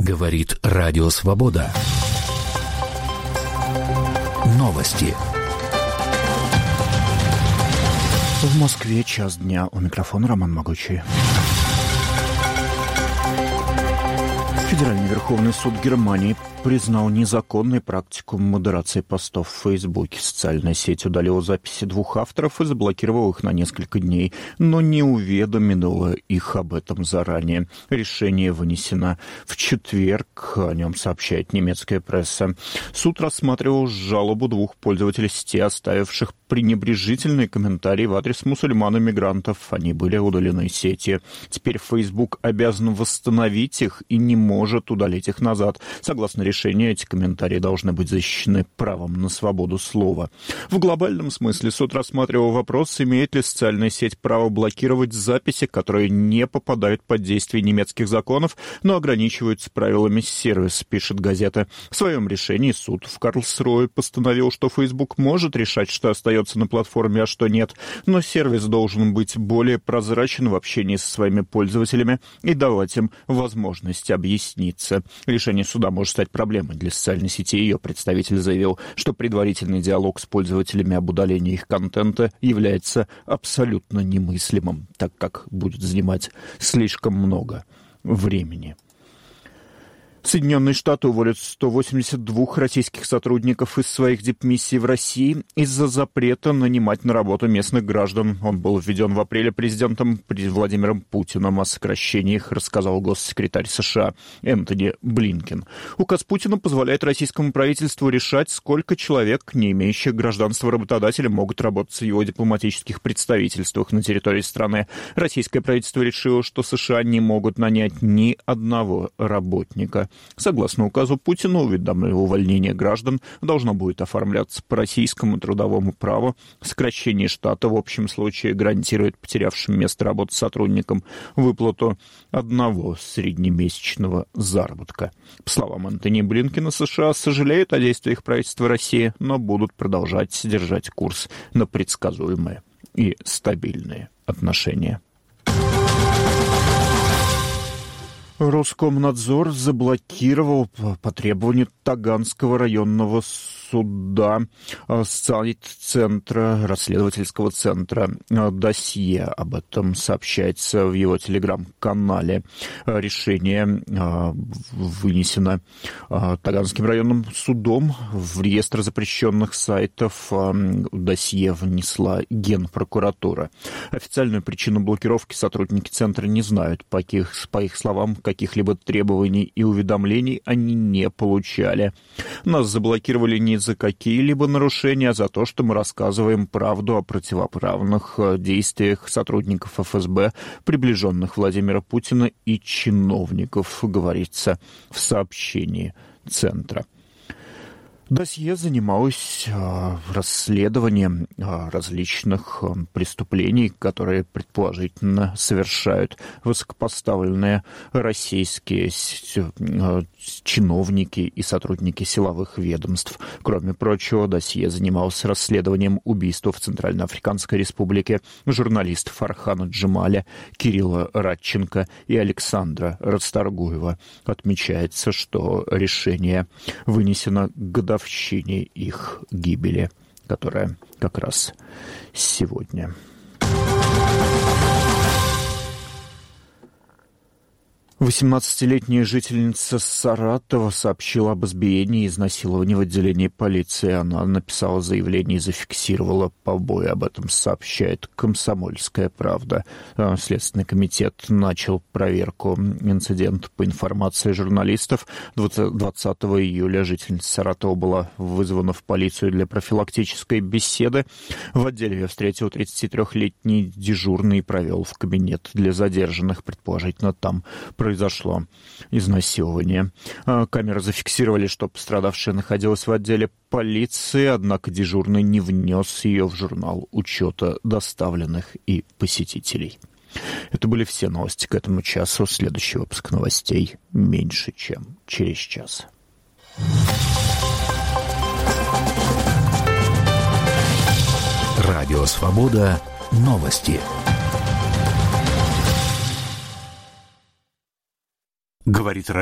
Говорит Радио Свобода. Новости. В Москве 1:00 дня. У микрофона Роман Могучий. Федеральный Верховный суд Германии признал незаконной практику модерации постов в Фейсбуке. Социальная сеть удалила записи 2 авторов и заблокировала их на несколько дней, но не уведомила их об этом заранее. Решение вынесено в четверг, о нем сообщает немецкая пресса. Суд рассматривал жалобу 2 пользователей сети, оставивших пренебрежительные комментарии в адрес мусульман-иммигрантов. Они были удалены из сети. Теперь Facebook обязан восстановить их и не может удалить их назад. Согласно решению, эти комментарии должны быть защищены правом на свободу слова. В глобальном смысле суд рассматривал вопрос, имеет ли социальная сеть право блокировать записи, которые не попадают под действие немецких законов, но ограничиваются правилами сервиса, пишет газета. В своем решении суд в Карлсруэ постановил, что Facebook может решать, что остается на платформе, а что нет, но сервис должен быть более прозрачен в общении со своими пользователями и давать им возможность объясниться. Решение суда может стать проблемой для социальной сети. Ее представитель заявил, что предварительный диалог с пользователями об удалении их контента является абсолютно немыслимым, так как будет занимать слишком много времени. Соединенные Штаты уволят 182 российских сотрудников из своих дипмиссий в России из-за запрета нанимать на работу местных граждан. Он был введен в апреле президентом Владимиром Путиным. О сокращении их рассказал госсекретарь США Энтони Блинкен. Указ Путина позволяет российскому правительству решать, сколько человек, не имеющих гражданства работодателя, могут работать в его дипломатических представительствах на территории страны. Российское правительство решило, что США не могут нанять ни одного работника. Согласно указу Путина, увольнение граждан должно будет оформляться по российскому трудовому праву. Сокращение штата в общем случае гарантирует потерявшим место работы сотрудникам выплату 1 среднемесячного заработка. По словам Энтони Блинкена, США сожалеют о действиях правительства России, но будут продолжать держать курс на предсказуемые и стабильные отношения. Роскомнадзор заблокировал по требованию Таганского районного суда сайт расследовательского центра «Досье». Об этом сообщается в его телеграм-канале. Решение вынесено Таганским районным судом. В реестр запрещенных сайтов «Досье» внесла Генпрокуратура. Официальную причину блокировки сотрудники центра не знают. По их словам, каких-либо требований и уведомлений они не получали. Нас заблокировали не за какие-либо нарушения, а за то, что мы рассказываем правду о противоправных действиях сотрудников ФСБ, приближенных Владимира Путина и чиновников, говорится в сообщении Центра. Досье занималось расследованием различных преступлений, которые предположительно совершают высокопоставленные российские чиновники и сотрудники силовых ведомств. Кроме прочего, досье занималось расследованием убийства в Центральноафриканской Республике журналистов Фархана Джемаля, Кирилла Радченко и Александра Расторгуева. Отмечается, что решение вынесено к годовщине их гибели, которая как раз сегодня. 18-летняя жительница Саратова сообщила об избиении и изнасиловании в отделении полиции. Она написала заявление и зафиксировала побои. Об этом сообщает «Комсомольская правда». Следственный комитет начал проверку инцидента. По информации журналистов, 20 июля жительница Саратова была вызвана в полицию для профилактической беседы. В отделе ее встретил 33-летний дежурный и провел в кабинет для задержанных. Предположительно, там произошло изнасилование. Камеры зафиксировали, что пострадавшая находилась в отделе полиции, однако дежурный не внес ее в журнал учета доставленных и посетителей. Это были все новости к этому часу. Следующий выпуск новостей меньше, чем через час. Радио «Свобода». Новости. Говорит